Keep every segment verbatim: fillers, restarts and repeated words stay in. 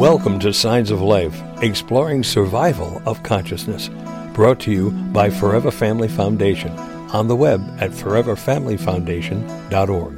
Welcome to Signs of Life, exploring survival of consciousness. Brought to you by Forever Family Foundation, on the web at forever family foundation dot org.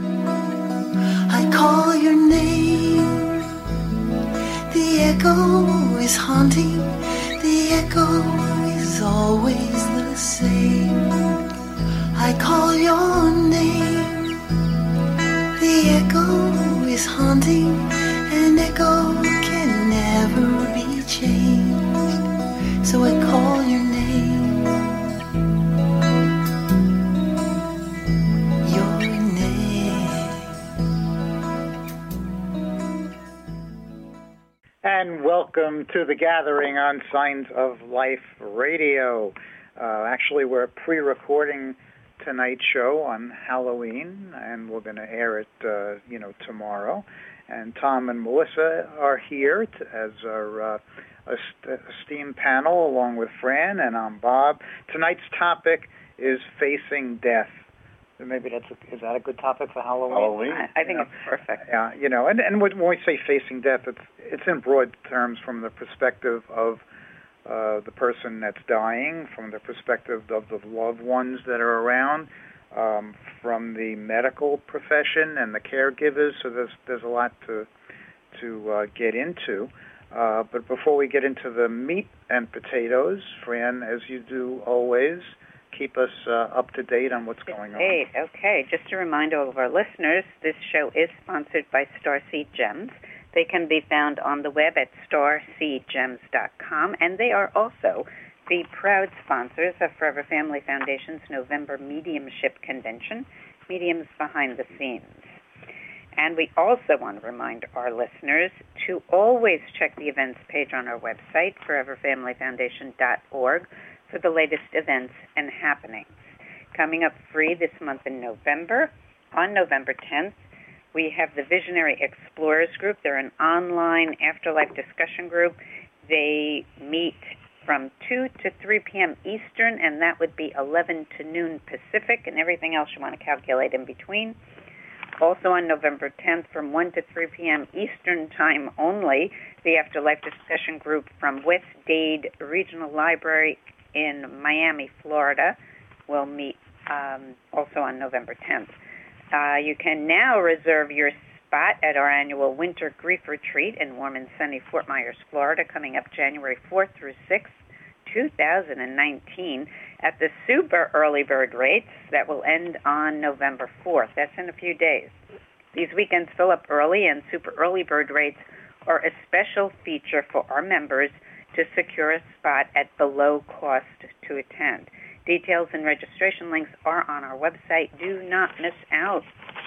I call your name, the echo is haunting, the echo is always the same. I call your name, the echo is haunting, an echo can never be changed, so I call your name, your name. And welcome to the gathering on Signs of Life Radio. Uh, actually, we're pre-recording tonight's show on Halloween, and we're going to air it, uh, you know, tomorrow. And Tom and Melissa are here to, as our uh, est- esteemed panel, along with Fran, and I'm Bob. Tonight's topic is facing death. Maybe that's a, is that a good topic for Halloween? Halloween. I, I think Yeah. it's perfect. Yeah, you know, and, and when we say facing death, it's it's in broad terms from the perspective of uh, the person that's dying, from the perspective of the loved ones that are around, um, from the medical profession and the caregivers. So there's there's a lot to to uh, get into. Uh, but before we get into the meat and potatoes, Fran, as you do always, keep us uh, up to date on what's going on. Great. Okay. Just to remind all of our listeners, this show is sponsored by Starseed Gems. They can be found on the web at starseed gems dot com, and they are also the proud sponsors of Forever Family Foundation's November Mediumship Convention, Mediums Behind the Scenes. And we also want to remind our listeners to always check the events page on our website, forever family foundation dot org, for the latest events and happenings. Coming up free this month in November, on November tenth, we have the Visionary Explorers Group. They're an online afterlife discussion group. They meet from two to three p.m. Eastern, and that would be eleven to noon Pacific, and everything else you want to calculate in between. Also on November tenth, from one to three p.m. Eastern Time only, the Afterlife Discussion Group from West Dade Regional Library in Miami, Florida, will meet um, also on November tenth. Uh, you can now reserve your spot at our annual Winter Grief Retreat in warm and sunny Fort Myers, Florida, coming up January fourth through sixth, two thousand nineteen, at the super early bird rates that will end on November fourth. That's in a few days. These weekends fill up early, and super early bird rates are a special feature for our members to secure a spot at below cost to attend. Details and registration links are on our website. Do not miss out.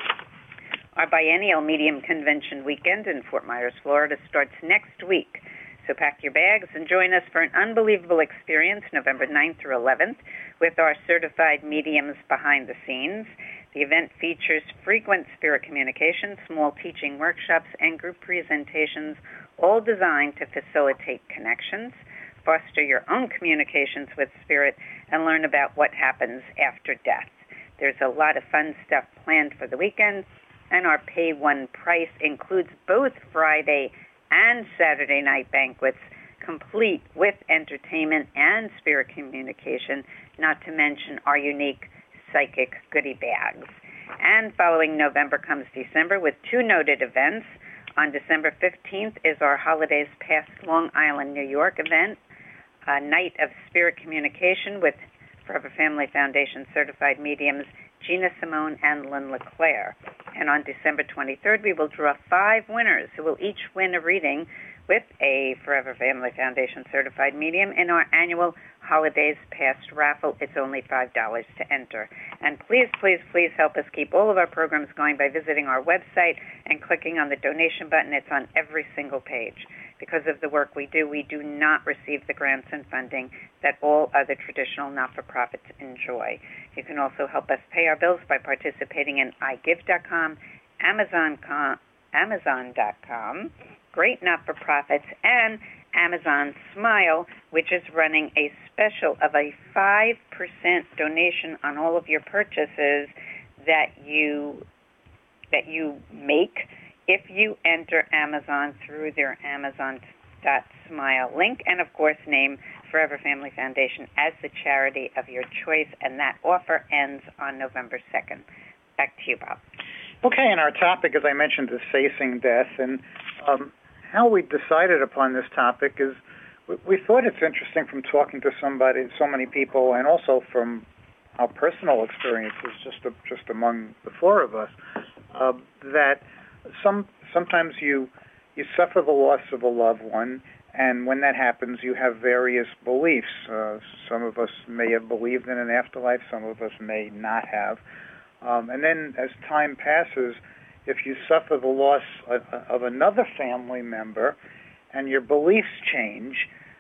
Our biennial Medium Convention weekend in Fort Myers, Florida starts next week. So pack your bags and join us for an unbelievable experience November ninth through eleventh with our certified mediums behind the scenes. The event features frequent spirit communication, small teaching workshops, and group presentations, all designed to facilitate connections, foster your own communications with spirit, and learn about what happens after death. There's a lot of fun stuff planned for the weekend, and our pay one price includes both Friday and Saturday night banquets, complete with entertainment and spirit communication, not to mention our unique psychic goodie bags. And following November comes December with two noted events. On December fifteenth is our Holidays Past Long Island, New York event, a night of spirit communication with Forever Family Foundation certified mediums Gina Simone and Lynn LeClaire. And on December twenty-third, we will draw five winners who will each win a reading with a Forever Family Foundation certified medium in our annual Holidays Past raffle. It's only five dollars to enter. And please, please, please help us keep all of our programs going by visiting our website and clicking on the donation button. It's on every single page. Because of the work we do, we do not receive the grants and funding that all other traditional not-for-profits enjoy. You can also help us pay our bills by participating in i give dot com, Amazon dot com, Great Not-for-Profits, and Amazon Smile, which is running a special of a five percent donation on all of your purchases that you that you make if you enter enter Amazon through their Amazon dot smile link, and of course name Forever Family Foundation as the charity of your choice, and that offer ends on November second. Back to you, Bob. Okay, and our topic, as I mentioned, is facing death, and um, how we decided upon this topic is we, we thought it's interesting from talking to somebody, so many people, and also from our personal experiences, just a, just among the four of us, uh, that some sometimes you you suffer the loss of a loved one, and when that happens, you have various beliefs. Uh, some of us may have believed in an afterlife, some of us may not have. Um, and then as time passes, if you suffer the loss of, of another family member and your beliefs change,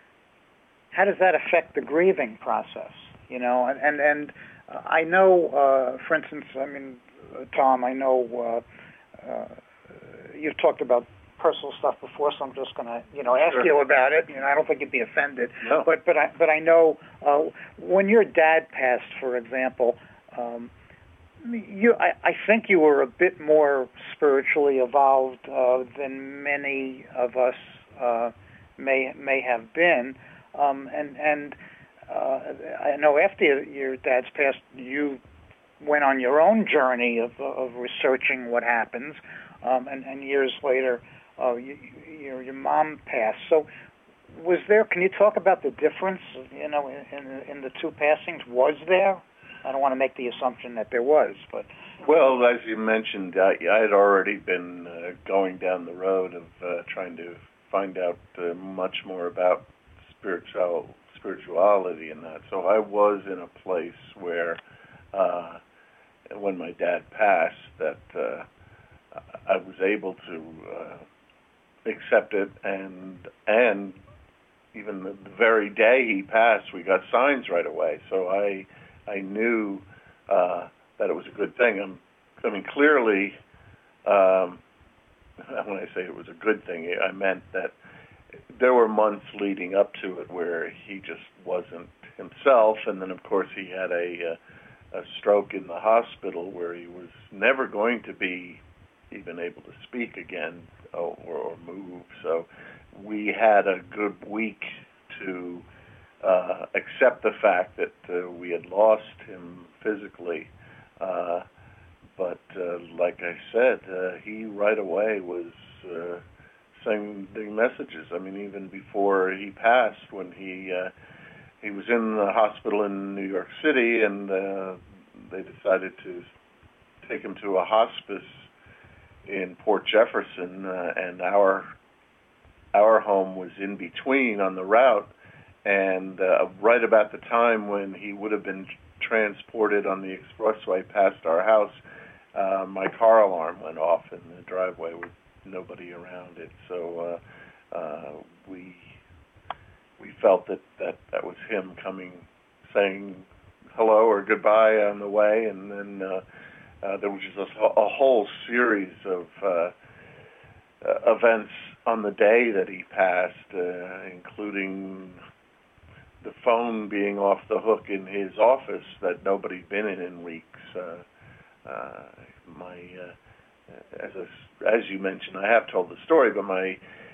how does that affect the grieving process? You know, and, and, and uh, I know, uh, for instance, I mean, uh, Tom, I know uh, uh, you've talked about personal stuff before, so I'm just going to, you know, ask Sure. you about it. You know, I don't think you'd be offended. No. But but I but I know uh, when your dad passed, for example, um, you I, I think you were a bit more spiritually evolved uh, than many of us uh, may may have been, um, and and uh, I know after your dad's passed, you went on your own journey of of researching what happens, um, and and years later. Oh, you, your your mom passed. So, was there? Can you talk about the difference? You know, in in, in the two passings, was there? I don't want to make the assumption that there was, but well, as you mentioned, I, I had already been uh, going down the road of uh, trying to find out uh, much more about spiritual spirituality and that. So I was in a place where, uh, when my dad passed, that uh, I was able to. Uh, accept it, and and even the, the very day he passed, we got signs right away. So I I knew uh, that it was a good thing. I'm, I mean, clearly, um, when I say it was a good thing, I meant that there were months leading up to it where he just wasn't himself, and then of course he had a a stroke in the hospital where he was never going to be even able to speak again. Or, or move. So we had a good week to uh, accept the fact that uh, we had lost him physically. Uh, but uh, like I said, uh, he right away was uh, sending messages. I mean, even before he passed, when he uh, he was in the hospital in New York City, and uh, they decided to take him to a hospice in Port Jefferson, uh, and our our home was in between on the route, and uh, right about the time when he would have been transported on the expressway past our house, uh, my car alarm went off in the driveway with nobody around it. So uh, uh, we we felt that, that that was him coming, saying hello or goodbye on the way, and then uh, Uh, there was just a, a whole series of uh, uh, events on the day that he passed, uh, including the phone being off the hook in his office that nobody'd been in in weeks. Uh, uh, my, uh, as a, as you mentioned, I have told the story, but my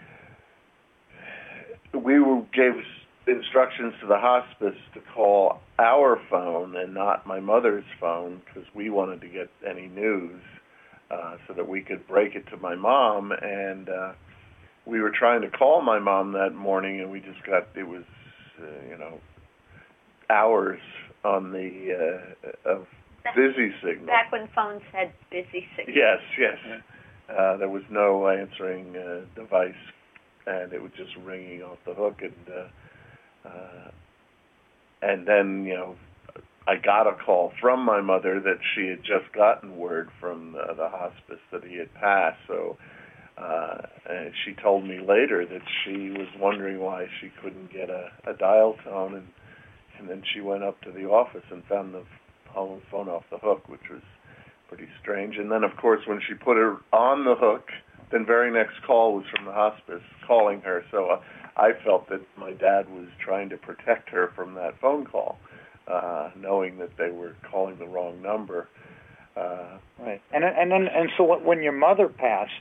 we were, gave instructions to the hospice to call our phone and not my mother's phone because we wanted to get any news uh, so that we could break it to my mom. And uh, we were trying to call my mom that morning, and we just got, it was, uh, you know, hours on the uh, of busy signal. Back when phones had busy signal. Yes, yes. Uh, there was no answering uh, device, and it was just ringing off the hook. And uh, Uh, and then, you know, I got a call from my mother that she had just gotten word from the, the hospice that he had passed. So uh, and she told me later that she was wondering why she couldn't get a, a dial tone, and, and then she went up to the office and found the phone off the hook, which was pretty strange. And then, of course, when she put her on the hook, the very next call was from the hospice calling her. So uh, I felt that my dad was trying to protect her from that phone call, uh, knowing that they were calling the wrong number. Uh, right, and and then and so when your mother passed,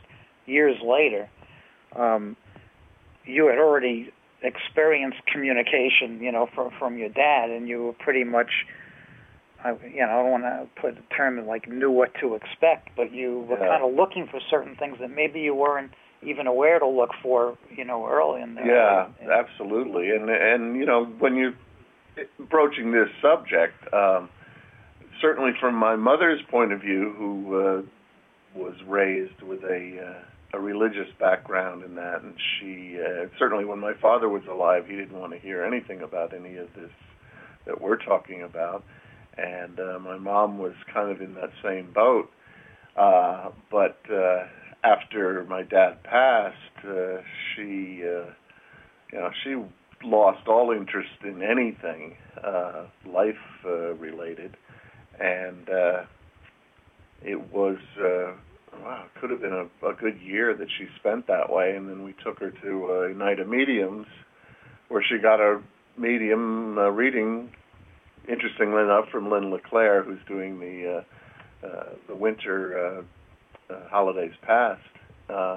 years later, um, you had already experienced communication, you know, from from your dad, and you were pretty much, I, you know, I don't want to put a term like knew what to expect, but you were Yeah. kind of looking for certain things that maybe you weren't even aware to look for, you know, early in the Yeah, in, absolutely. And and you know, when you're broaching this subject, um, certainly from my mother's point of view, who uh, was raised with a uh, a religious background in that, and she uh, certainly when my father was alive, he didn't want to hear anything about any of this that we're talking about, and uh, my mom was kind of in that same boat. Uh, but uh, after my dad passed, uh, she, uh, you know, she lost all interest in anything uh, life uh, related, and uh, it was uh, wow, it could have been a, a good year that she spent that way. And then we took her to a night of mediums, where she got a medium uh, reading, interestingly enough, from Lynn LeClaire, who's doing the uh, uh, the winter uh, uh, holidays past, uh,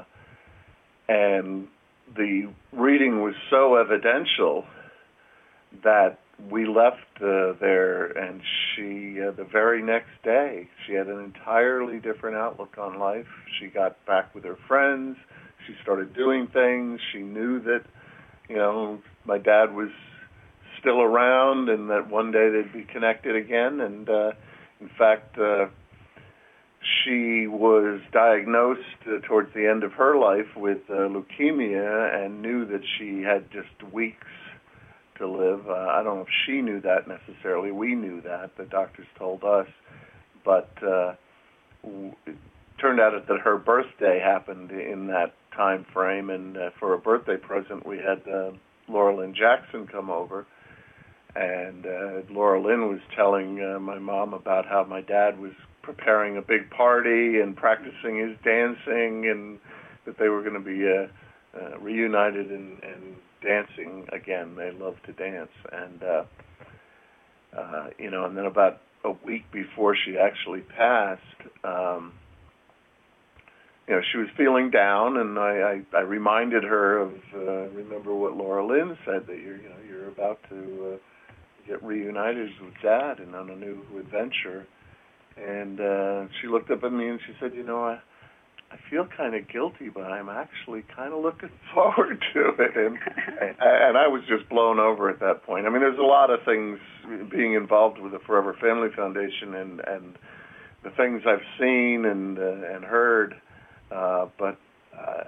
and the reading was so evidential that we left uh, there, and she, uh, the very next day, she had an entirely different outlook on life. She got back with her friends. She started doing things. She knew that, you know, my dad was still around and that one day they'd be connected again. And uh, in fact, uh, she was diagnosed uh, towards the end of her life with uh, leukemia and knew that she had just weeks to live. Uh, I don't know if she knew that necessarily. We knew that. The doctors told us. But uh, w- it turned out that her birthday happened in that time frame, and uh, for a birthday present, we had uh, Laura Lynn Jackson come over. And uh, Laura Lynn was telling uh, my mom about how my dad was preparing a big party and practicing his dancing, and that they were going to be uh, uh, reunited and, and dancing again. They love to dance. And, uh, uh, you know, and then about a week before she actually passed, um, you know, she was feeling down, and I, I, I reminded her of, uh, remember what Laura Lynn said, that you're, you know, you're about to uh, get reunited with Dad and on a new adventure. And uh, she looked up at me and she said, you know, I, I feel kind of guilty, but I'm actually kind of looking forward to it. And, and I was just blown over at that point. I mean, there's a lot of things being involved with the Forever Family Foundation and, and the things I've seen and, uh, and heard, uh, but uh,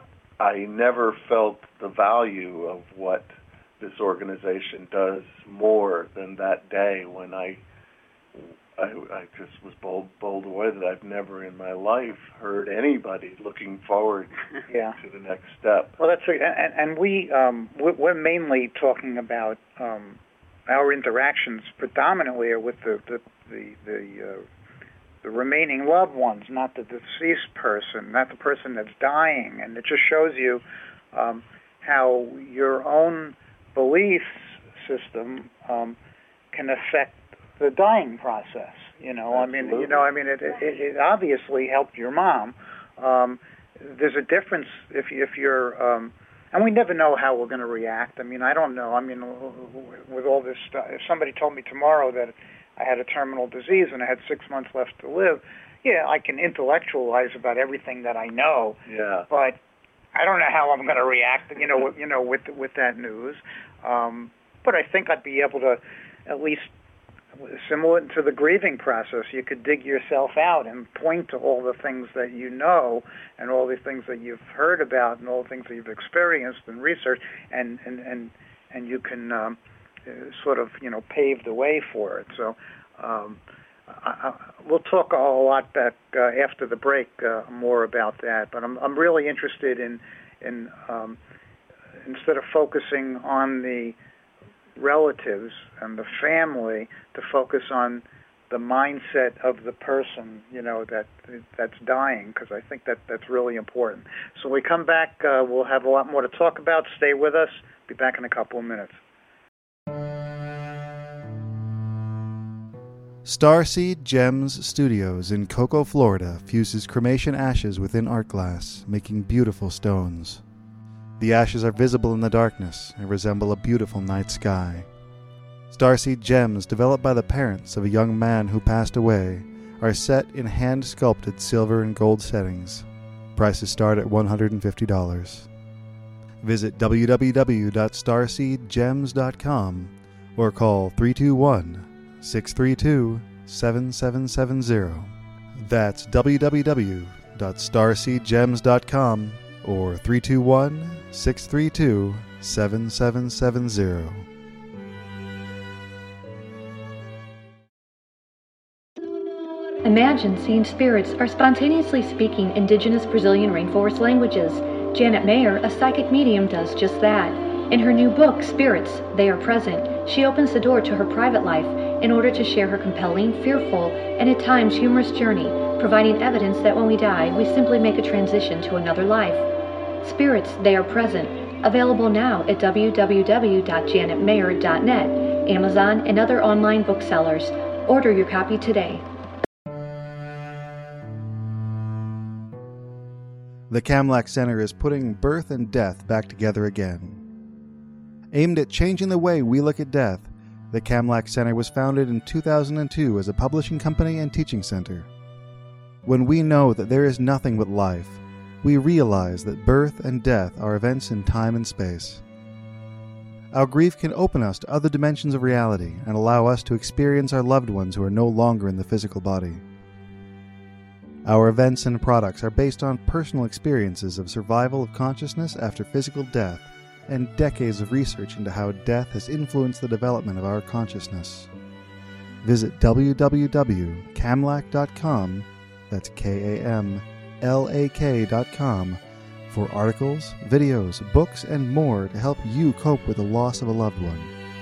I never felt the value of what this organization does more than that day when I I, I just was bowled, bowled away that I've never in my life heard anybody looking forward yeah. to the next step. Well, that's right. And, and we, um, we're mainly talking about um, our interactions predominantly are with the the the, the, uh, the remaining loved ones, not the deceased person, not the person that's dying. And it just shows you um, how your own belief system um, can affect the dying process. You know, Absolutely. I mean, you know, I mean, it, it, it obviously helped your mom. Um, there's a difference if if you're, um, and we never know how we're going to react. I mean, I don't know. I mean, with all this stuff, if somebody told me tomorrow that I had a terminal disease and I had six months left to live, yeah, I can intellectualize about everything that I know. Yeah. But I don't know how I'm going to react. You know, with, you know, with with that news. Um, but I think I'd be able to at least. Similar to the grieving process, you could dig yourself out and point to all the things that you know and all the things that you've heard about and all the things that you've experienced and researched, and and and, and you can um, uh, sort of, you know, pave the way for it. So um, I, I, we'll talk a lot back uh, after the break uh, more about that. But I'm I'm really interested in in um, instead of focusing on the relatives and the family, to focus on the mindset of the person, you know, that that's dying, because I think that that's really important. So when we come back, uh, we'll have a lot more to talk about. Stay with us. Be back in a couple of minutes. Starseed Gems Studios in Cocoa, Florida fuses cremation ashes within art glass, making beautiful stones. The ashes are visible in the darkness and resemble a beautiful night sky. Starseed Gems, developed by the parents of a young man who passed away, are set in hand-sculpted silver and gold settings. Prices start at one hundred fifty dollars. Visit w w w dot starseed gems dot com or call three two one, six three two, seven seven seven zero. That's w w w dot starseed gems dot com or three two one, six three two, seven seven seven zero. Imagine seeing spirits or spontaneously speaking indigenous Brazilian rainforest languages. Janet Mayer, a psychic medium, does just that. In her new book, Spirits, They Are Present, she opens the door to her private life in order to share her compelling, fearful, and at times humorous journey, providing evidence that when we die, we simply make a transition to another life. Spirits, They Are Present, available now at w w w dot janet mayer dot net, Amazon, and other online booksellers. Order your copy today. The Kamlak Center is putting birth and death back together again. Aimed at changing the way we look at death, the Kamlak Center was founded in two thousand two as a publishing company and teaching center. When we know that there is nothing but life, we realize that birth and death are events in time and space. Our grief can open us to other dimensions of reality and allow us to experience our loved ones who are no longer in the physical body. Our events and products are based on personal experiences of survival of consciousness after physical death and decades of research into how death has influenced the development of our consciousness. Visit w w w dot kamlak dot com, that's K A M L A K dot com, for articles, videos, books, and more to help you cope with the loss of a loved one.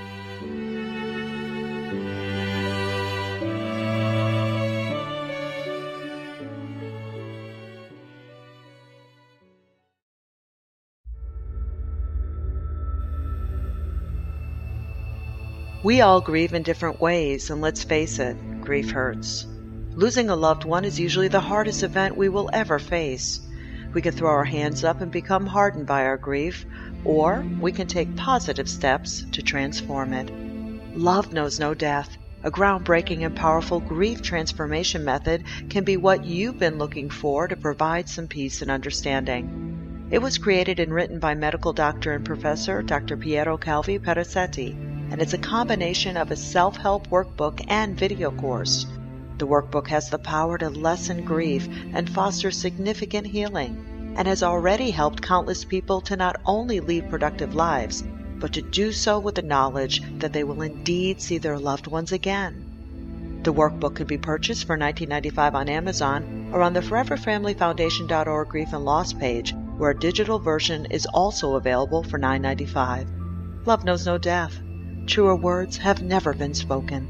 We all grieve in different ways, and let's face it, grief hurts. Losing a loved one is usually the hardest event we will ever face. We can throw our hands up and become hardened by our grief, or we can take positive steps to transform it. Love knows no death. A groundbreaking and powerful grief transformation method can be what you've been looking for to provide some peace and understanding. It was created and written by medical doctor and professor Doctor Piero Calvi Perazzetti, and it's a combination of a self-help workbook and video course. The workbook has the power to lessen grief and foster significant healing, and has already helped countless people to not only lead productive lives, but to do so with the knowledge that they will indeed see their loved ones again. The workbook can be purchased for nineteen ninety-five dollars on Amazon or on the forever family foundation dot org Grief and Loss page, where a digital version is also available for nine ninety-five. Love knows no death. Truer words have never been spoken.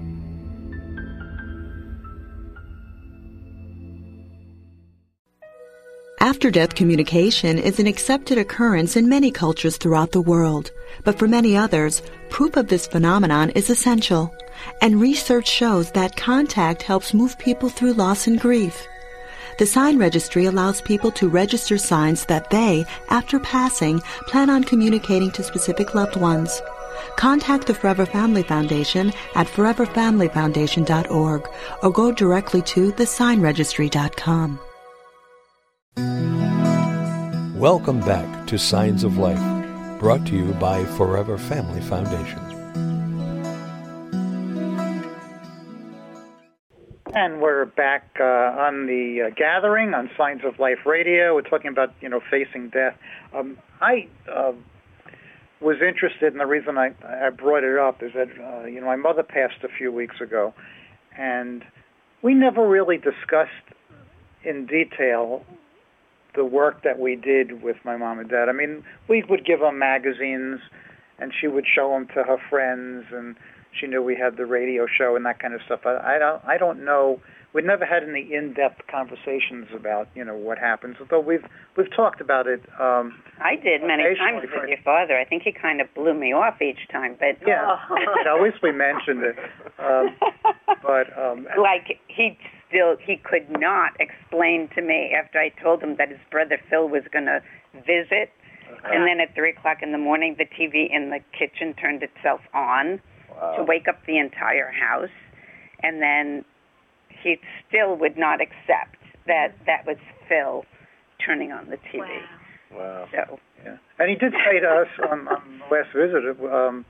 After-death communication is an accepted occurrence in many cultures throughout the world, but for many others, proof of this phenomenon is essential, and research shows that contact helps move people through loss and grief. The Sign Registry allows people to register signs that they, after passing, plan on communicating to specific loved ones. Contact the Forever Family Foundation at forever family foundation dot org or go directly to the sign registry dot com. Welcome back to Signs of Life, brought to you by Forever Family Foundation. And we're back uh, on the uh, gathering on Signs of Life Radio. We're talking about, you know, facing death. Um, I uh, was interested, and the reason I, I brought it up is that, uh, you know, my mother passed a few weeks ago, and we never really discussed in detail the work that we did with my mom and dad. I mean, we would give them magazines, and she would show them to her friends, and she knew we had the radio show and that kind of stuff. I, I don't, I don't know. We've never had any in-depth conversations about, you know, what happens. Although we've we've talked about it. Um, I did many times with your father. I think he kind of blew me off each time, but yeah, at least we mentioned it. Um, But um, like he still he could not explain to me after I told him that his brother Phil was going to visit, okay. and then at three o'clock in the morning, the T V in the kitchen turned itself on wow. to wake up the entire house, and then he still would not accept that that was Phil turning on the T V. Wow. Wow. So. Yeah. And he did say to us on, on the last visit, um,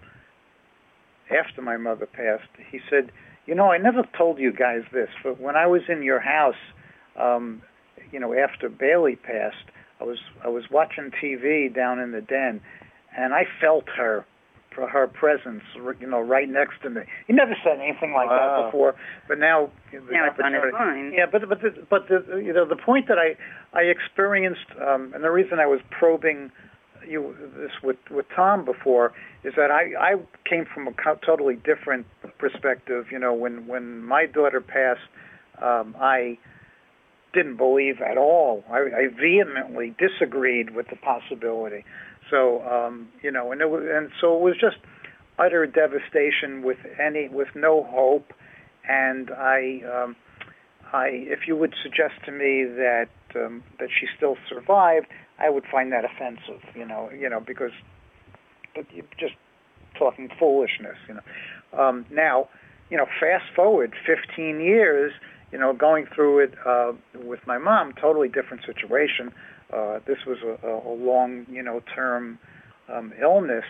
after my mother passed, he said, you know, I never told you guys this, but when I was in your house, um, you know, after Bailey passed, I was I was watching T V down in the den, and I felt her, her presence, you know, right next to me. He never said anything like wow. that before, but now, now it's on his mind. Yeah, but but the, but the, you know the point that I I experienced, um, and the reason I was probing you this with with Tom before is that I I came from a co- totally different perspective. You know, when when my daughter passed, um, I didn't believe at all. I, I vehemently disagreed with the possibility. So um, you know, and it was, and so it was just utter devastation with any with no hope. And I, um, I, if you would suggest to me that um, that she still survived, I would find that offensive. You know, you know, because but you're just talking foolishness. You know, um, now, you know, fast forward fifteen years. You know, going through it uh, with my mom, totally different situation. Uh, this was a, a long, you know, term um, illness,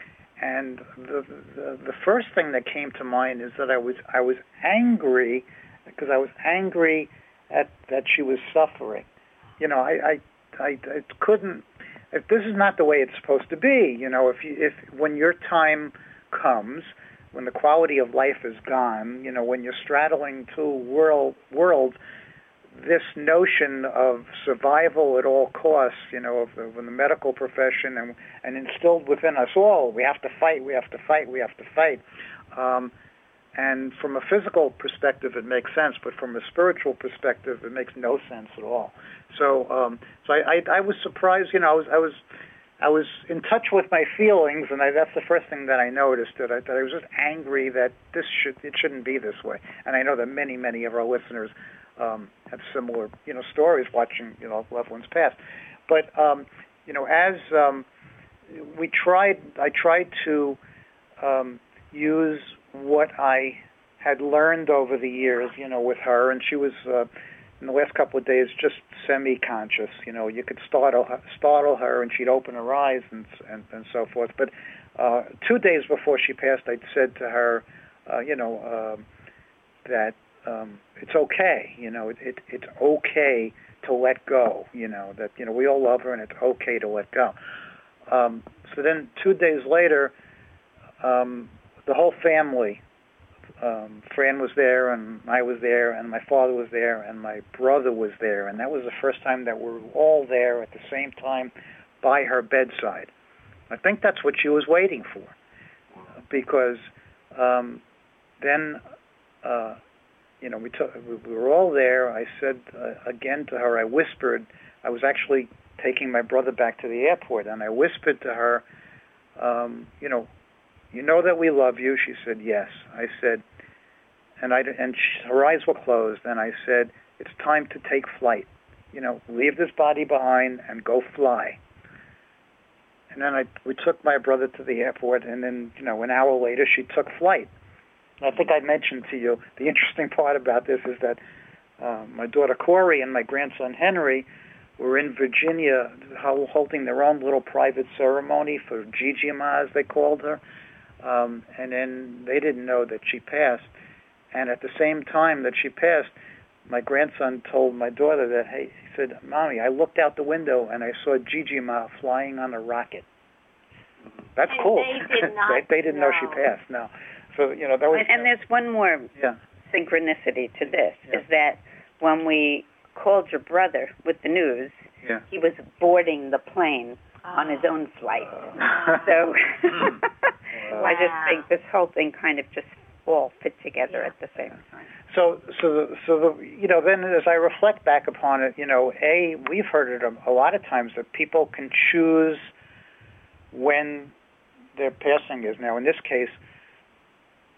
and the, the the first thing that came to mind is that I was I was angry because I was angry at that she was suffering. You know, I I, I I couldn't. If this is not the way it's supposed to be, you know, if you if when your time comes, when the quality of life is gone, you know, when you're straddling two world worlds. This notion of survival at all costs, you know, of the, of the medical profession, and, and instilled within us all, we have to fight, we have to fight, we have to fight. Um, and from a physical perspective, it makes sense, but from a spiritual perspective, it makes no sense at all. So, um, so I, I, I was surprised. You know, I was, I was, I was in touch with my feelings, and I, that's the first thing that I noticed. That I, that I was just angry that this should, it shouldn't be this way. And I know that many, many of our listeners. Um, have similar, you know, stories watching, you know, loved ones pass. But, um, you know, as um, we tried, I tried to um, use what I had learned over the years, you know, with her, and she was, uh, in the last couple of days, just semi-conscious. You know, you could startle her, startle her and she'd open her eyes and and, and so forth. But uh, two days before she passed, I'd said to her, uh, you know, uh, that, Um, it's okay, you know. It, it, it's okay to let go, you know. That you know we all love her, and it's okay to let go. Um, so then, two days later, um, the whole family, um, Fran was there, and I was there, and my father was there, and my brother was there, and that was the first time that we were all there at the same time by her bedside. I think that's what she was waiting for, because um, then. Uh, You know, we, took, we were all there. I said uh, again to her, I whispered, I was actually taking my brother back to the airport, and I whispered to her, um, you know, you know that we love you? She said, yes. I said, and I and she, her eyes were closed, and I said, it's time to take flight. You know, leave this body behind and go fly. And then I we took my brother to the airport, and then, you know, an hour later, she took flight. I think I mentioned to you, the interesting part about this is that uh, my daughter Corey and my grandson Henry were in Virginia holding their own little private ceremony for Gigi Ma, as they called her, um, and then they didn't know that she passed. And at the same time that she passed, my grandson told my daughter that, hey, he said, Mommy, I looked out the window and I saw Gigi Ma flying on a rocket. That's and cool. They, did not they, they didn't know. know she passed, no. So, you know, that was, and, and there's one more yeah. synchronicity to this, yeah. is that when we called your brother with the news, yeah. he was boarding the plane oh. on his own flight. Uh, so wow. I just think this whole thing kind of just all fit together yeah. at the same time. So, so, the, so the, you know, then as I reflect back upon it, you know, A, we've heard it a, a lot of times that people can choose when their passing is. Now, in this case,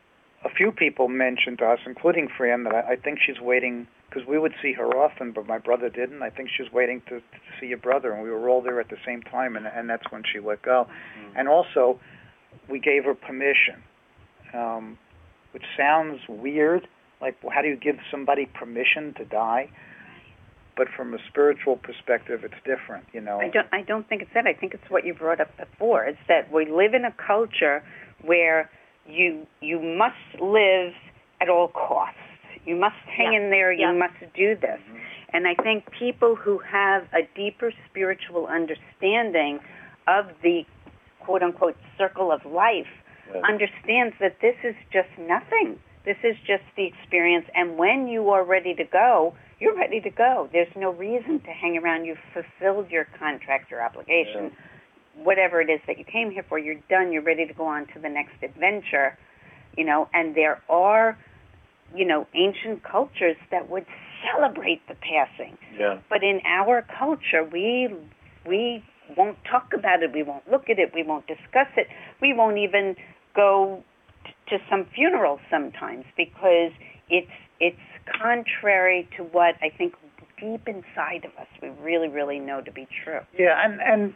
a few people mentioned to us, including Fran, that I, I think she's waiting, because we would see her often, but my brother didn't. I think she's waiting to, to see your brother, and we were all there at the same time, and, and that's when she let go. Mm-hmm. And also, we gave her permission, um, which sounds weird. Like, how do you give somebody permission to die? But from a spiritual perspective, it's different, you know. I don't, I don't think it's that. I think it's what you brought up before. It's that we live in a culture where you you must live at all costs. You must hang yeah. in there. You yeah. must do this. Mm-hmm. And I think people who have a deeper spiritual understanding of the quote-unquote circle of life yeah. understands that this is just nothing. This is just the experience. And when you are ready to go, you're ready to go. There's no reason to hang around. You've fulfilled your contract, your obligation, yeah. whatever it is that you came here for. You're done. You're ready to go on to the next adventure, you know. And there are, you know, ancient cultures that would celebrate the passing. Yeah. But in our culture, we we won't talk about it. We won't look at it. We won't discuss it. We won't even go to some funerals sometimes because it's it's contrary to what I think deep inside of us we really, really know to be true. Yeah, and, and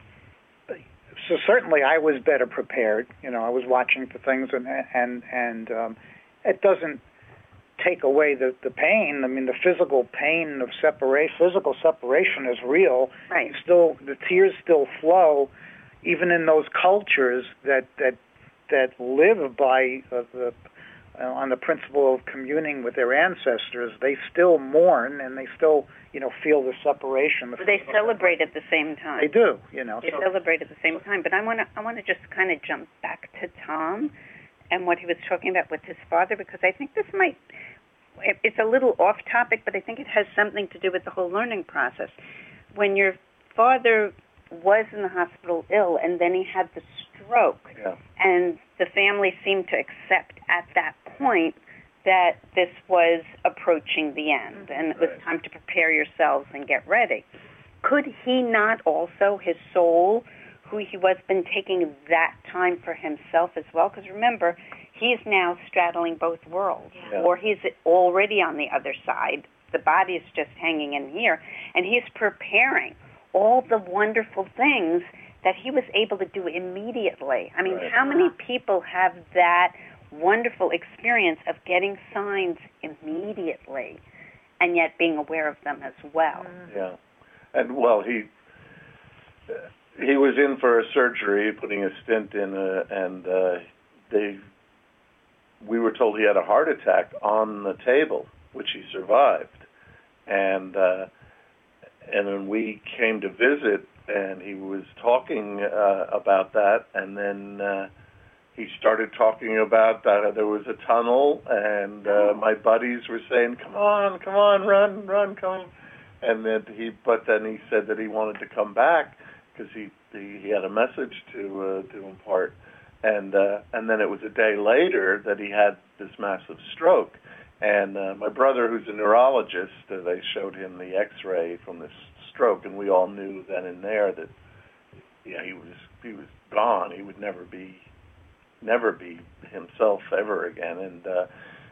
so certainly I was better prepared. You know, I was watching for things, and and and um, it doesn't take away the, the pain. I mean, the physical pain of separation, physical separation is real. Right. You still, the tears still flow, even in those cultures that that that live by uh, the uh, on the principle of communing with their ancestors. They still mourn and they still, you know, feel the separation. The they celebrate at the same time. They do, you know. They so. celebrate at the same time. But I want to I want to just kind of jump back to Tom and what he was talking about with his father, because I think this might, it's a little off topic, but I think it has something to do with the whole learning process. When your father was in the hospital ill and then he had the stroke, yeah. and the family seemed to accept at that point that this was approaching the end and it was right. time to prepare yourselves and get ready. Could he not also, his soul, who he was, been taking that time for himself as well? Because remember, he's now straddling both worlds, yeah. or he's already on the other side. The body is just hanging in here, and he's preparing all the wonderful things that he was able to do immediately. I mean, right. how many people have that wonderful experience of getting signs immediately and yet being aware of them as well? Yeah. And, well, he he was in for a surgery, putting a stent in, uh, and uh, they we were told he had a heart attack on the table, which he survived. And uh, and then we came to visit, and he was talking uh, about that, and then uh, he started talking about that there was a tunnel, and uh, my buddies were saying, "Come on, come on, run, run, come." And then he, but then he said that he wanted to come back because he, he he had a message to uh, to impart, and uh, and then it was a day later that he had this massive stroke. And uh, my brother, who's a neurologist, uh, they showed him the X-ray from this stroke, and we all knew then and there that, yeah, he was he was gone. He would never be, never be himself ever again. And uh,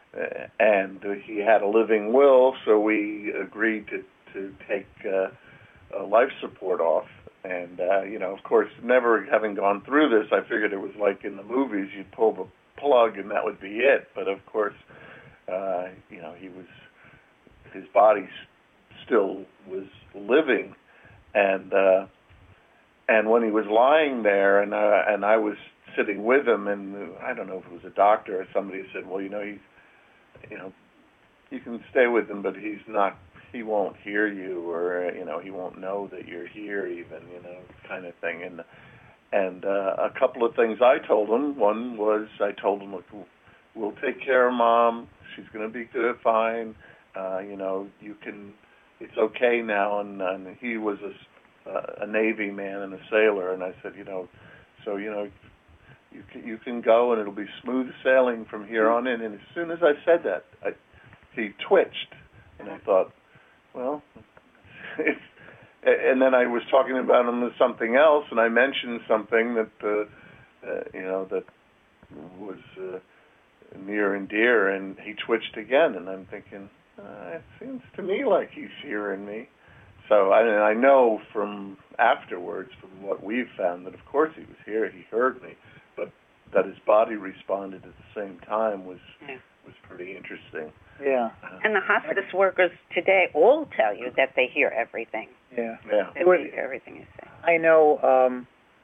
and he had a living will, so we agreed to to take uh, uh, life support off. And uh, you know, of course, never having gone through this, I figured it was like in the movies: you'd pull the plug and that would be it. But of course. Uh, you know, he was, his body still was living, and uh, and when he was lying there, and uh, and I was sitting with him, and I don't know if it was a doctor or somebody said, well, you know, he's, you know, you can stay with him, but he's not, he won't hear you, or you know, he won't know that you're here, even, you know, kind of thing, and and uh, a couple of things I told him. One was I told him, look, we'll take care of Mom. She's going to be good, fine. Uh, you know, you can. It's okay now. And, and he was a, uh, a Navy man and a sailor, and I said, you know, so you know, you can, you can go, and it'll be smooth sailing from here on in. And as soon as I said that, I, he twitched, and I thought, well, it's. And then I was talking about him with something else, and I mentioned something that, uh, uh, you know, that was. Uh, near and dear, and he twitched again, and I'm thinking, uh, it seems to me like he's hearing me. So I, I know from afterwards, from what we've found, that of course he was here, he heard me, but that his body responded at the same time was yeah. was pretty interesting. Yeah. Uh, And the hospice workers today all tell you that they hear everything. Yeah. Yeah. That they hear everything you say. I know. Um,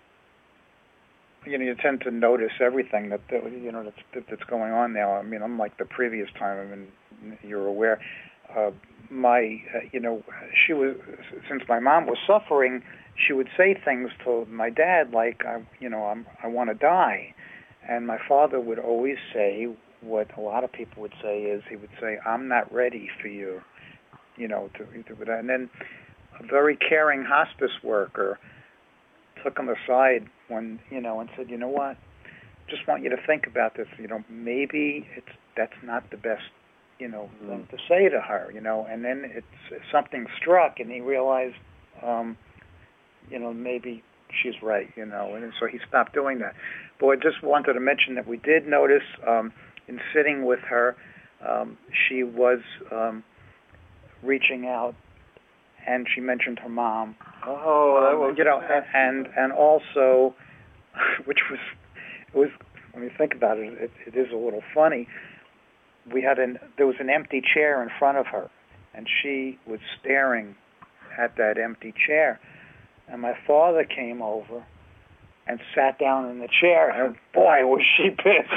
you know, you tend to notice everything that, that you know that's that, that's going on now. I mean, unlike the previous time. I mean, you're aware. Uh, my, uh, you know, she was since my mom was suffering, she would say things to my dad like, I, you know, I'm, I want to die, and my father would always say what a lot of people would say is he would say, I'm not ready for you, you know, to, to and then a very caring hospice worker took him aside when, you know, and said, you know what, just want you to think about this, you know, maybe it's that's not the best, you know, mm-hmm. thing to say to her, you know, and then it's something struck and he realized, um, you know, maybe she's right, you know, and so he stopped doing that. But I just wanted to mention that we did notice um, in sitting with her, um, she was um, reaching out, and she mentioned her mom. Oh, that was um, you know, and and also, which was it was when you think about it, it, it is a little funny. We had an there was an empty chair in front of her, and she was staring at that empty chair. And my father came over and sat down in the chair, and boy, was she pissed.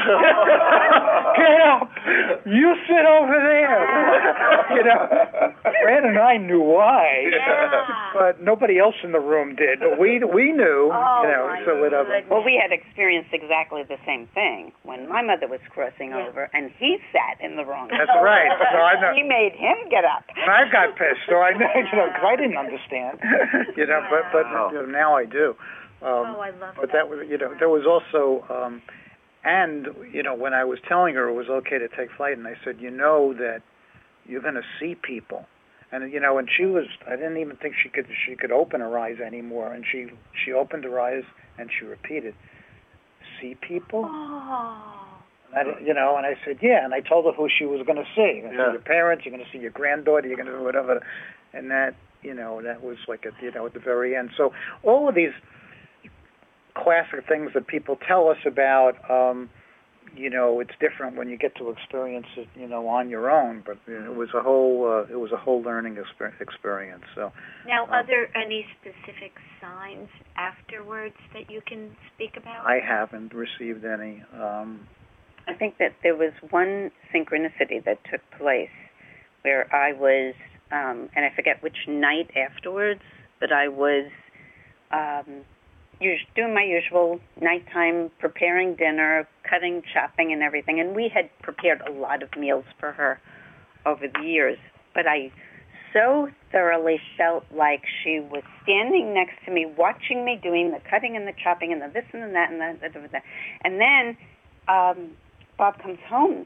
Get up! You sit over there! You know, Fran and I knew why, Yeah. but nobody else in the room did. But we we knew, Oh, you know, my so it, uh, Well, we had experienced exactly the same thing when my mother was crossing Yeah. over, and he sat in the wrong That's right. So I know. He made him get up. And I got pissed, so I know, you know, because I didn't understand, you know, but but Wow. you know, now I do. Um, Oh, I love but that. that was, you know, there was also, um, and you know, when I was telling her it was okay to take flight, and I said, you know, that you're going to see people, and you know, and she was, I didn't even think she could she could open her eyes anymore, and she she opened her eyes and she repeated, see people. Oh. I, didn't- you know, and I said, yeah, and I told her who she was going to see. You're going to Yeah. see your parents, you're going to see your granddaughter, you're going to do whatever, and that, you know, that was like at, you know, at the very end. So all of these classic things that people tell us about, um, you know, it's different when you get to experience it, you know, on your own. But you know, it was a whole, uh, it was a whole learning exper- experience. So Now, um, are there any specific signs afterwards that you can speak about? I haven't received any. Um, I think that there was one synchronicity that took place where I was, um, and I forget which night afterwards, but I was um, us- doing my usual nighttime preparing dinner, cutting, chopping, and everything. And we had prepared a lot of meals for her over the years. But I so thoroughly felt like she was standing next to me, watching me doing the cutting and the chopping and the this and the that and that. And, that. and then um, Bob comes home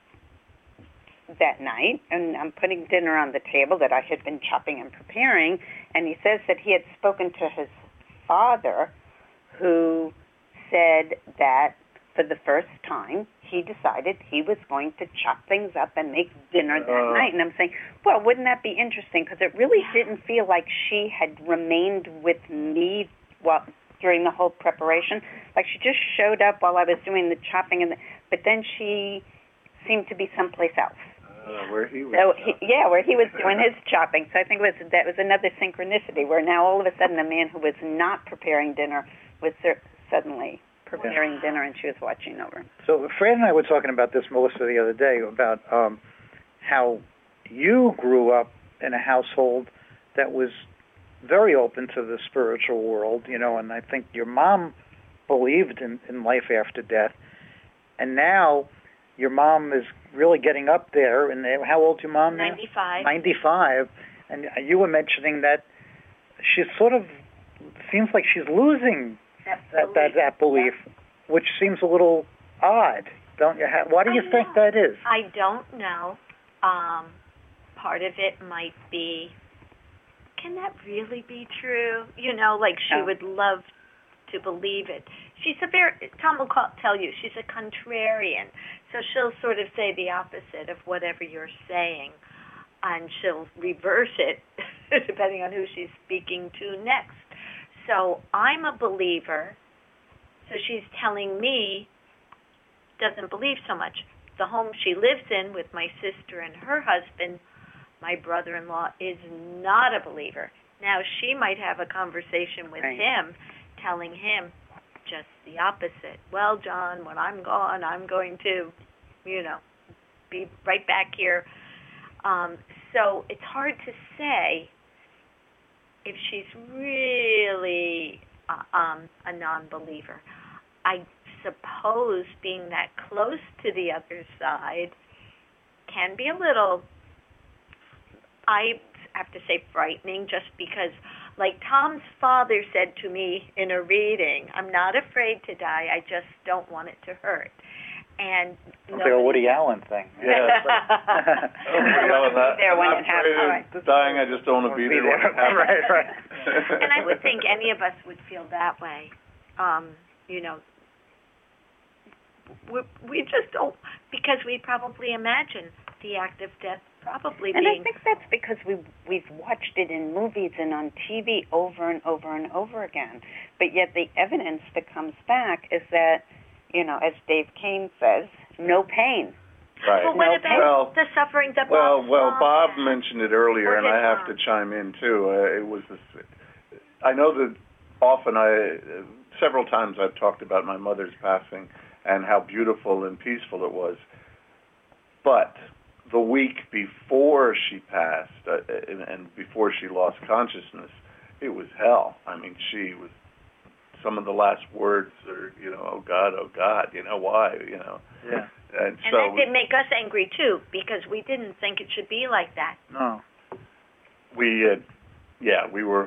that night, and I'm putting dinner on the table that I had been chopping and preparing, and he says that he had spoken to his father, who said that for the first time he decided he was going to chop things up and make dinner that Uh. night. And I'm saying, well, wouldn't that be interesting? Because it really didn't feel like she had remained with me while, during the whole preparation. Like she just showed up while I was doing the chopping, and the, but then she seemed to be someplace else. Uh, where he was. So he, yeah, where he was doing his chopping. So I think it was that was another synchronicity where now all of a sudden a man who was not preparing dinner was cer- suddenly preparing Yeah. dinner, and she was watching over. So Fred and I were talking about this, Melissa, the other day about um, how you grew up in a household that was very open to the spiritual world, you know, and I think your mom believed in, in life after death, and now your mom is really getting up there. And how old is your mom now? ninety-five. ninety-five. And you were mentioning that she sort of seems like she's losing That that that, that belief, which seems a little odd, don't you? Have, why do you I think know. that is? I don't know. Um, part of it might be, can that really be true? You know, like she Oh. would love to believe it. She's a very, Tom will call, tell you, she's a contrarian. So she'll sort of say the opposite of whatever you're saying, and she'll reverse it depending on who she's speaking to next. So I'm a believer, so she's telling me doesn't believe so much. The home she lives in with my sister and her husband, my brother-in-law, is not a believer. Now, she might have a conversation with Right. him, telling him just the opposite. Well, John, when I'm gone, I'm going to, you know, be right back here. Um, so it's hard to say if she's really uh, um, a non-believer. I suppose being that close to the other side can be a little, I have to say, frightening, just because, like Tom's father said to me in a reading, I'm not afraid to die, I just don't want it to hurt. And Sounds like a Woody Allen thing. Yeah. Be there when I'm it happens. afraid of dying, I just don't want to be there when it happens. Right, right. And I would think any of us would feel that way. Um, you know, we, we just don't, because we probably imagine the act of death probably And being... I think that's because we we've watched it in movies and on T V over and over and over again. But yet the evidence that comes back is that, you know, as Dave Kane says, no pain. Right. But what No, about well, the suffering that Well, Bob well, saw? Bob mentioned it earlier, Or and his I have mom. to chime in too. Uh, it was this. I know that often I, uh, several times I've talked about my mother's passing and how beautiful and peaceful it was. But the week before she passed, uh, and, and before she lost consciousness, it was hell. I mean, she was. Some of the last words are, you know, oh God, oh God, you know, why, you know. Yeah. And, And so that did make us angry, too, because we didn't think it should be like that. No. we, uh, yeah, we were,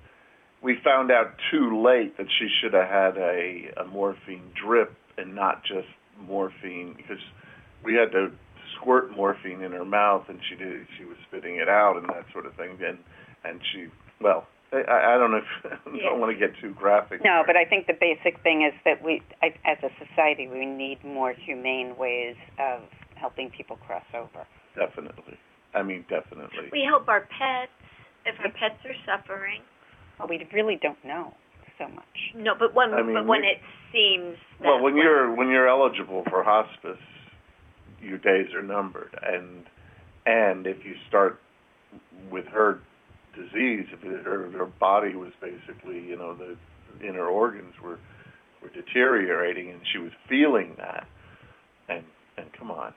we found out too late that she should have had a, a morphine drip and not just morphine, because we had to squirt morphine in her mouth, and she did, she was spitting it out and that sort of thing, and and she, well, I, I don't know if I Yeah. don't want to get too graphic. No, here. but I think the basic thing is that we, as a society, we need more humane ways of helping people cross over. Definitely. I mean, definitely. We help our pets if our pets are suffering. Well, we really don't know so much. No, but when I mean, but when we- it seems that Well, when way. you're when you're eligible for hospice, your days are numbered, and and if you start with her disease, if it, her her body was basically, you know, the inner organs were were deteriorating, and she was feeling that, and and come on,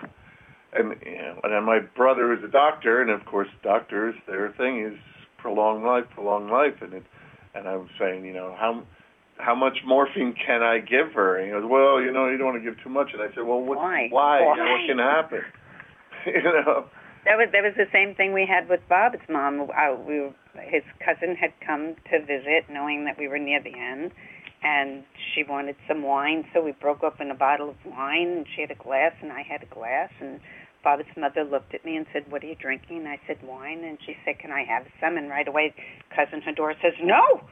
and you know, and then my brother is a doctor, and of course, doctors, their thing is prolong life, prolong life, and it, and I was saying, you know, how. How much morphine can I give her? And he goes, well, you know, you don't want to give too much. And I said, well, what, Why? why? Why? You know, what can happen? you know. That was that was the same thing we had with Bob's mom. Uh, we were, his cousin had come to visit, knowing that we were near the end, and she wanted some wine, so we broke open a bottle of wine, and she had a glass, and I had a glass, and Bob's mother looked at me and said, what are you drinking? And I said, wine, and she said, can I have some? And right away, Cousin Hador says, no!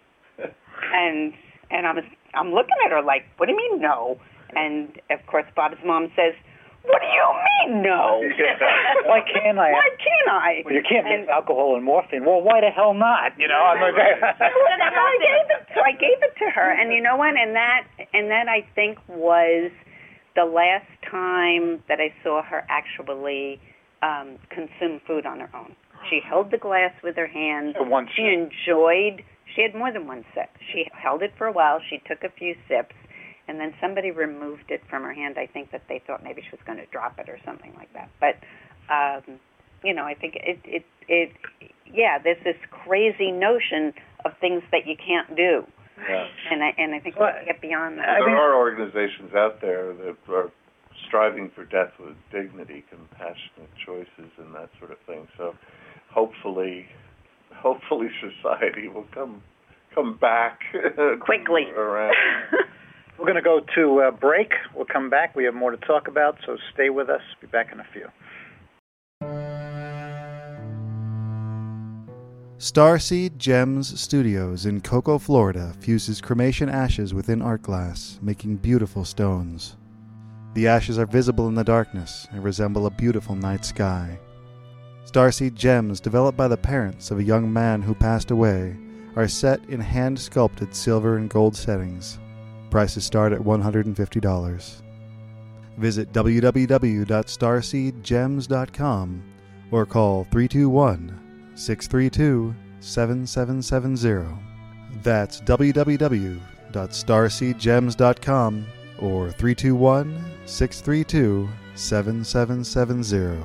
and and I'm I'm looking at her like, what do you mean no? And of course, Bob's mom says, what do you mean no? Why can't I? Why can't I? Well, you can't and, mix alcohol and morphine. Well, why the hell not? You know, I'm like, so I gave it. So I gave it to her, and you know what? And that and that I think was the last time that I saw her actually um, consume food on her own. She held the glass with her hand. So one she sip. enjoyed. She had more than one sip. She held it for a while. She took a few sips, and then somebody removed it from her hand. I think that they thought maybe she was going to drop it or something like that. But um, you know, I think it, it, it, yeah, there's this crazy notion of things that you can't do. Yeah. And I, and I think Well, we have to get beyond that. There are organizations out there that are striving for death with dignity, compassionate choices, and that sort of thing. So hopefully, hopefully society will come come back Quickly. around. We're going to go to uh, break. We'll come back. We have more to talk about, so stay with us. Be back in a few. Starseed Gems Studios in Cocoa, Florida fuses cremation ashes within art glass, making beautiful stones. The ashes are visible in the darkness and resemble a beautiful night sky. Starseed Gems, developed by the parents of a young man who passed away, are set in hand-sculpted silver and gold settings. Prices start at one hundred fifty dollars. Visit w w w dot starseed gems dot com or call three two one, six three two, seven seven seven zero. That's w w w dot starseed gems dot com or three two one, six three two, seven seven seven zero.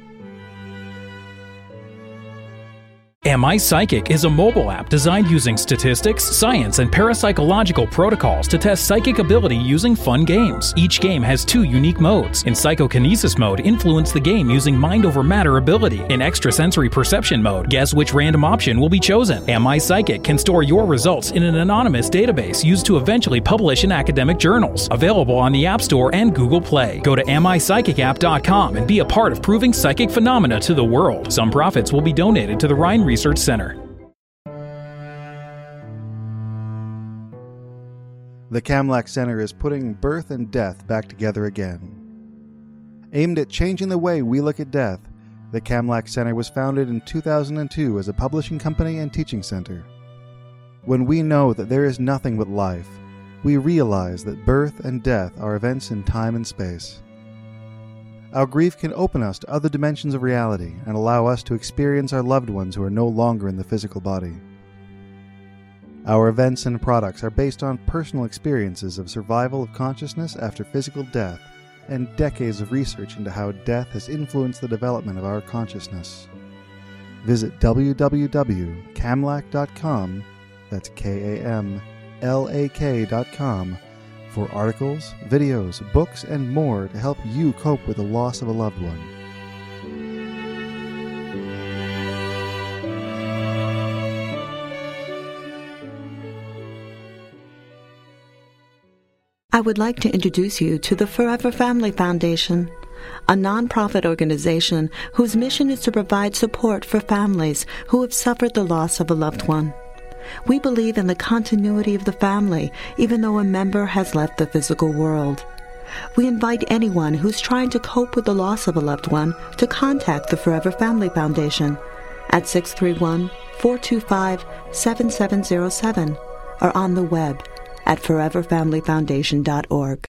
Am I Psychic is a mobile app designed using statistics, science, and parapsychological protocols to test psychic ability using fun games. Each game has two unique modes. In psychokinesis mode, influence the game using mind over matter ability. In extrasensory perception mode, guess which random option will be chosen. Am I Psychic can store your results in an anonymous database used to eventually publish in academic journals. Available on the App Store and Google Play. Go to am I psychic app dot com and be a part of proving psychic phenomena to the world. Some profits will be donated to the Rhine Research Center. The Kamlach Center is putting birth and death back together again. Aimed at changing the way we look at death, the Kamlach Center was founded in two thousand two as a publishing company and teaching center. When we know that there is nothing but life, we realize that birth and death are events in time and space. Our grief can open us to other dimensions of reality and allow us to experience our loved ones who are no longer in the physical body. Our events and products are based on personal experiences of survival of consciousness after physical death and decades of research into how death has influenced the development of our consciousness. Visit w w w dot kamlach dot com, that's K A M L A K dot com, for articles, videos, books, and more to help you cope with the loss of a loved one. I would like to introduce you to the Forever Family Foundation, a nonprofit organization whose mission is to provide support for families who have suffered the loss of a loved one. We believe in the continuity of the family, even though a member has left the physical world. We invite anyone who's trying to cope with the loss of a loved one to contact the Forever Family Foundation at six three one, four two five, seven seven zero seven or on the web at forever family foundation dot org.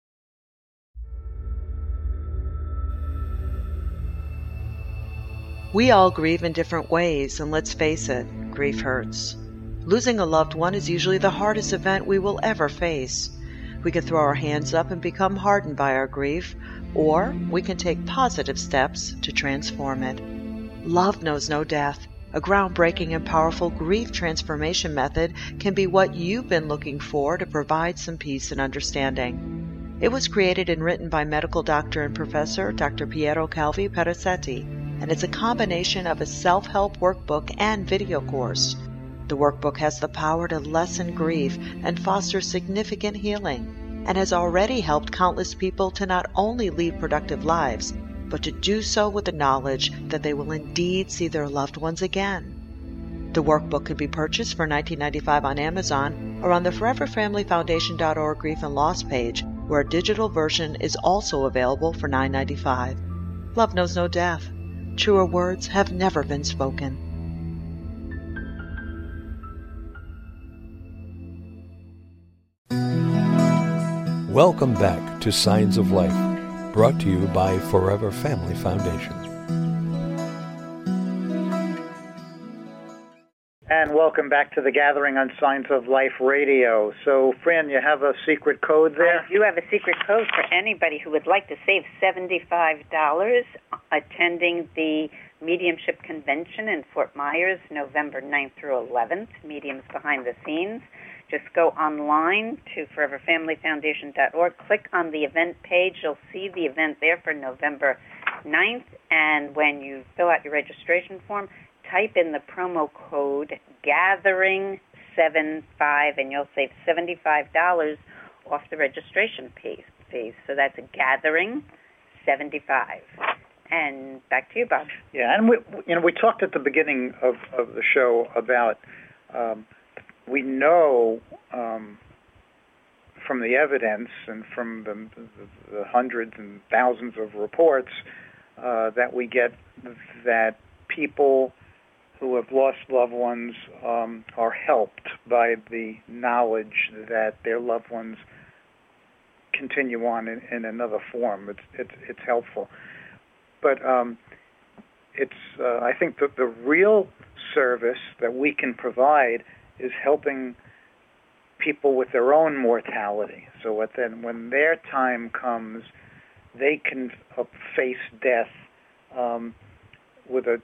We all grieve in different ways, and let's face it, grief hurts. Losing a loved one is usually the hardest event we will ever face. We can throw our hands up and become hardened by our grief, or we can take positive steps to transform it. Love knows no death. A groundbreaking and powerful grief transformation method can be what you've been looking for to provide some peace and understanding. It was created and written by medical doctor and professor Doctor Piero Calvi Perazzetti, and it's a combination of a self-help workbook and video course. The workbook has the power to lessen grief and foster significant healing, and has already helped countless people to not only lead productive lives, but to do so with the knowledge that they will indeed see their loved ones again. The workbook could be purchased for nineteen ninety-five dollars on Amazon or on the forever family foundation dot org Grief and Loss page, where a digital version is also available for nine ninety-five. Love knows no death. Truer words have never been spoken. Welcome back to Signs of Life, brought to you by Forever Family Foundation. And welcome back to the Gathering on Signs of Life Radio. So, Fran, you have a secret code there? I do have a secret code for anybody who would like to save seventy-five dollars attending the Mediumship Convention in Fort Myers, November ninth through eleventh, Mediums Behind the Scenes. Just go online to forever family foundation dot org, click on the event page. You'll see the event there for November ninth, and when you fill out your registration form, type in the promo code gathering seventy-five, and you'll save seventy-five dollars off the registration fee. So that's gathering seventy-five. And back to you, Bob. Yeah, and we, you know, we talked at the beginning of, of the show about um, we know um, from the evidence and from the, the, the hundreds and thousands of reports uh, that we get that people who have lost loved ones um, are helped by the knowledge that their loved ones continue on in, in another form. It's it's it's helpful, but um, it's uh, I think that the real service that we can provide is helping people with their own mortality. So what then, when their time comes, they can uh, face death um, with a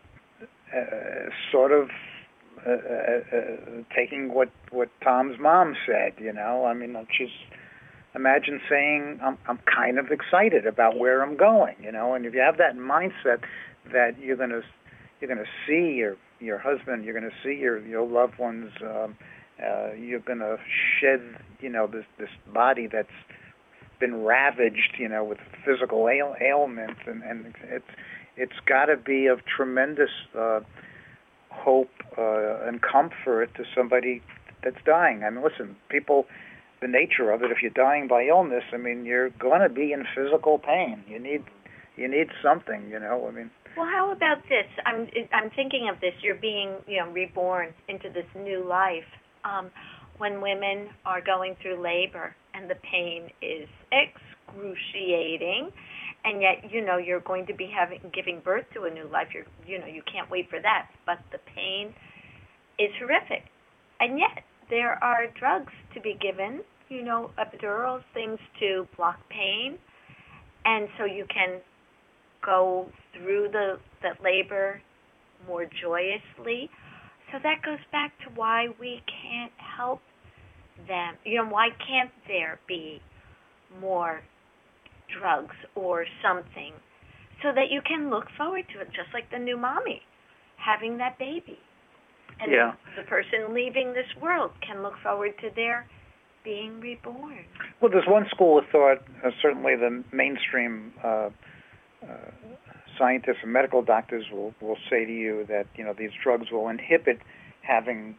uh, sort of uh, uh, uh, taking what what Tom's mom said. You know, I mean, she's. Imagine saying, I'm, I'm kind of excited about where I'm going, you know, and if you have that mindset that you're going to you're going to see your your husband, you're going to see your, your loved ones, um, uh, you're going to shed, you know, this this body that's been ravaged, you know, with physical ail- ailments, and, and it's it's got to be of tremendous uh, hope uh, and comfort to somebody that's dying. I mean, listen, people. The nature of it, if you're dying by illness, I mean, you're going to be in physical pain. You need, you need something, you know. I mean. Well, how about this? I'm, I'm thinking of this. You're being, you know, reborn into this new life. Um, when women are going through labor and the pain is excruciating, and yet, you know, you're going to be having giving birth to a new life. You're, you know, you can't wait for that. But the pain is horrific, and yet there are drugs to be given. You know, epidurals, things to block pain, and so you can go through the, the labor more joyously. So that goes back to why we can't help them. You know, why can't there be more drugs or something so that you can look forward to it, just like the new mommy having that baby. And yeah. the person leaving this world can look forward to their being reborn. Well, there's one school of thought, uh, certainly the mainstream uh, uh, scientists and medical doctors will, will say to you that, you know, these drugs will inhibit having,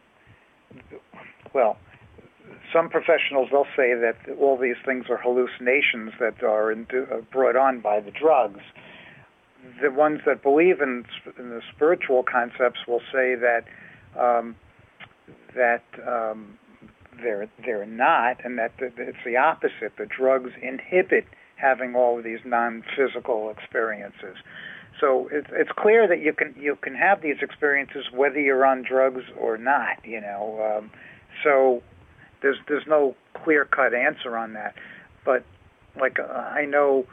well, some professionals, they'll say that all these things are hallucinations that are indu- uh, brought on by the drugs. The ones that believe in, in the spiritual concepts will say that um, that um, they're they're not, and that the, it's the opposite. The drugs inhibit having all of these non-physical experiences. So it's it's clear that you can you can have these experiences whether you're on drugs or not. You know, um, so there's there's no clear-cut answer on that. But like uh, I know.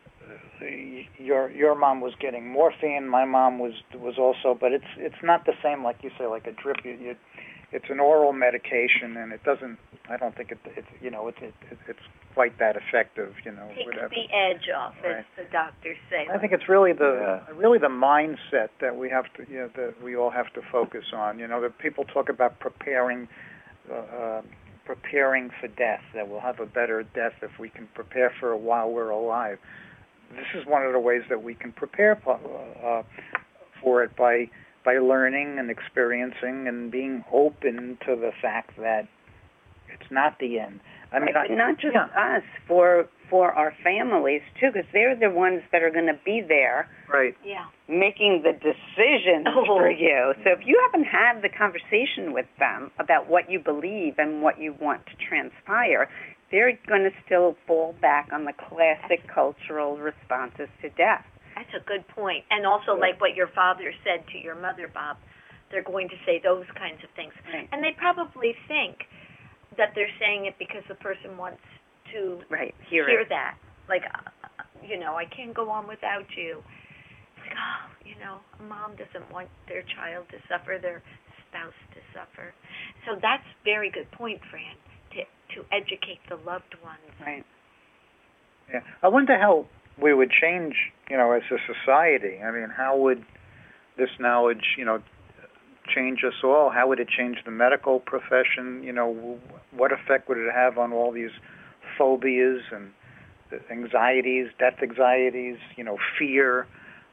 Your your mom was getting morphine. My mom was was also, but it's it's not the same, like you say, like a drip. You, you, it's an oral medication, and it doesn't. I don't think it. It's you know it's it, it's quite that effective. You know, takes whatever. the edge off, right. as the doctors say. I think it's really the yeah. really the mindset that we have to you know that we all have to focus on. You know, that people talk about preparing. Uh, uh, preparing for death. That we'll have a better death if we can prepare for it while we're alive. This is one of the ways that we can prepare uh, for it by by learning and experiencing and being open to the fact that it's not the end. I mean, right, I, not just yeah. us, for for our families too, because they're the ones that are going to be there, right? Yeah, making the decisions oh. for you. So if you haven't had the conversation with them about what you believe and what you want to transpire, they're going to still fall back on the classic cultural responses to death. That's a good point. And also, like what your father said to your mother, Bob, they're going to say those kinds of things. Right. And they probably think that they're saying it because the person wants to right. hear, hear it. that. Like, uh, you know, I can't go on without you. It's like, oh, you know, a mom doesn't want their child to suffer, their spouse to suffer. So that's a very good point, Fran. To, to educate the loved ones. Right. Yeah. I wonder how we would change, you know, as a society. I mean, how would this knowledge, you know, change us all? How would it change the medical profession? You know, what effect would it have on all these phobias and anxieties, death anxieties, you know, fear?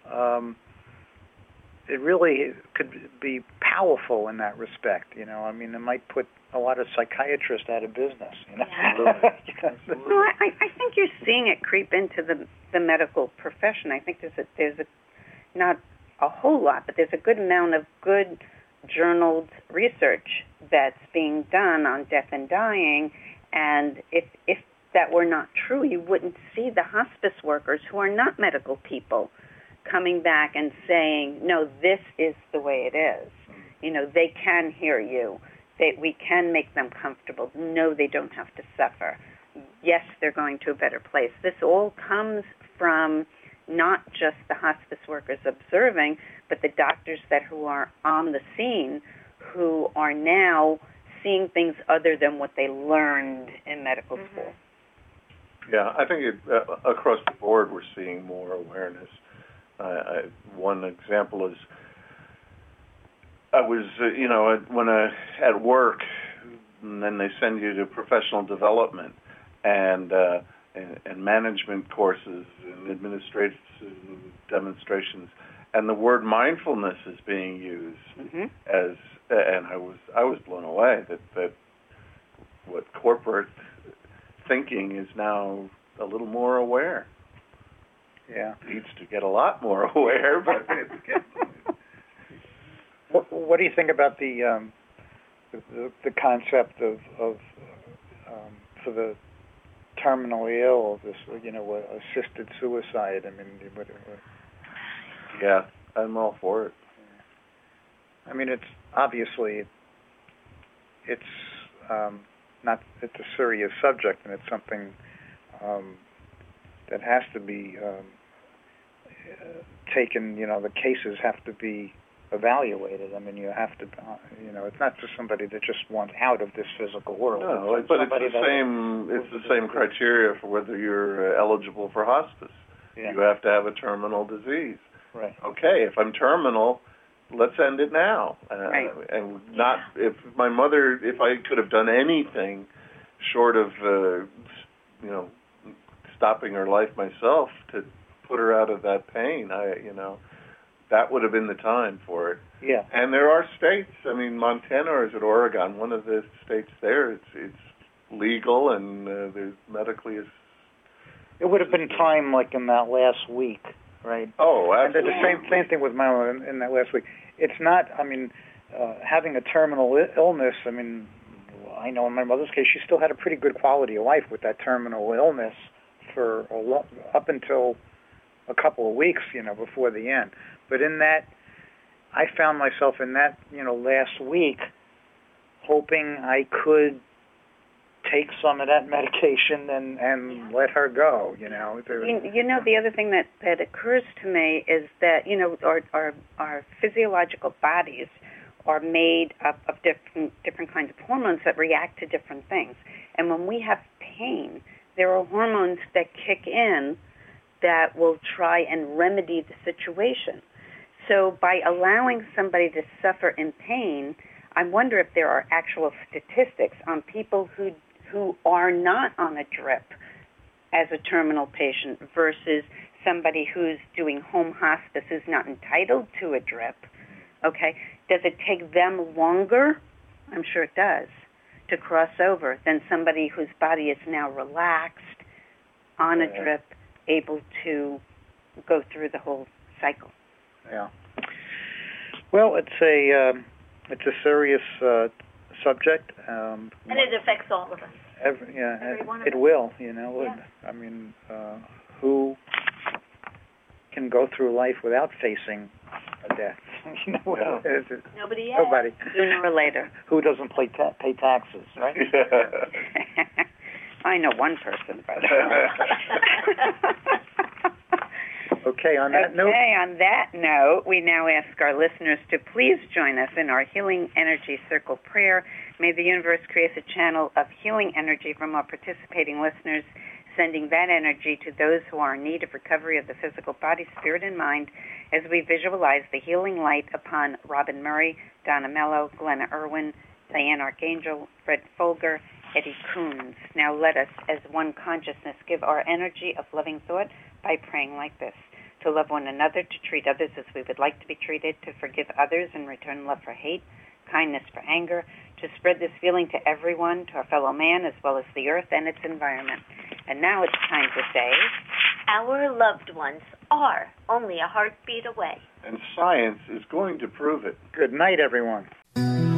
um, it really could be powerful in that respect. You know, I mean, it might put a lot of psychiatrists out of business. You know, yeah. No, I, I think you're seeing it creep into the the medical profession. I think there's a there's a not a whole lot, but there's a good amount of good journaled research that's being done on death and dying. And if if that were not true, you wouldn't see the hospice workers who are not medical people coming back and saying, no, this is the way it is. You know, they can hear you. They, we can make them comfortable. No, they don't have to suffer. Yes, they're going to a better place. This all comes from not just the hospice workers observing, but the doctors that who are on the scene who are now seeing things other than what they learned in medical mm-hmm. school. Yeah, I think it, uh, across the board we're seeing more awareness. Uh, I, one example is I was, uh, you know, when I at work, and then they send you to professional development and uh, and, and management courses and administrative demonstrations, and the word mindfulness is being used mm-hmm. as, and I was I was blown away that that what corporate thinking is now a little more aware. Yeah, needs to get a lot more aware, but it's getting. What, what do you think about the um, the, the concept of, of um, for the terminally ill, this you know assisted suicide? I mean, what, what, yeah, I'm all for it. I mean, it's obviously it's um, not it's a serious subject, and it's something um, that has to be um, taken. You know, the cases have to be evaluated. I mean, you have to, uh, you know, it's not just somebody that just wants out of this physical world. No, it's but it's the same. It's the same criteria for whether you're uh, eligible for hospice. Yeah. You have to have a terminal disease. Right. Okay, if I'm terminal, let's end it now. Uh, right. And not if my mother, if I could have done anything short of, uh, you know, stopping her life myself to put her out of that pain, I, you know. That would have been the time for it. Yeah. And there are states, I mean, Montana or is it Oregon? One of the states there, it's it's legal and uh, there's medically. Is, it would have been time like in that last week, right? Oh, absolutely. And the same, same thing with my mom in, in that last week. It's not, I mean, uh, having a terminal I- illness, I mean, I know in my mother's case, she still had a pretty good quality of life with that terminal illness for a lo- up until a couple of weeks, you know, before the end. But in that, I found myself in that, you know, last week hoping I could take some of that medication and, and yeah. let her go, you know. You, you know, the other thing that, that occurs to me is that, you know, our, our, our physiological bodies are made up of different, different kinds of hormones that react to different things. And when we have pain, there are hormones that kick in that will try and remedy the situation. So by allowing somebody to suffer in pain, I wonder if there are actual statistics on people who who are not on a drip as a terminal patient versus somebody who's doing home hospice who's not entitled to a drip. Okay, does it take them longer? I'm sure it does, to cross over than somebody whose body is now relaxed, on a drip, able to go through the whole cycle. Yeah. Well, it's a um, it's a serious uh, subject, um, and it affects all of us. Every, yeah, Every one of it us. will. You know, Yeah. I mean, uh, who can go through life without facing a death? you know, Yeah. is it? Nobody yet. Nobody. Sooner or later. Who doesn't pay, ta- pay taxes, right? I know one person, but Okay, on that okay, note. on that note, we now ask our listeners to please join us in our Healing Energy Circle prayer. May the universe create a channel of healing energy from our participating listeners, sending that energy to those who are in need of recovery of the physical body, spirit, and mind, as we visualize the healing light upon Robin Murray, Donna Mello, Glenna Irwin, Diane Archangel, Fred Folger, Eddie Coons. Now let us, as one consciousness, give our energy of loving thought by praying like this. to love one another, to treat others as we would like to be treated, to forgive others and return love for hate, kindness for anger, to spread this feeling to everyone, to our fellow man, as well as the earth and its environment. And now it's time to say, our loved ones are only a heartbeat away. And science is going to prove it. Good night, everyone.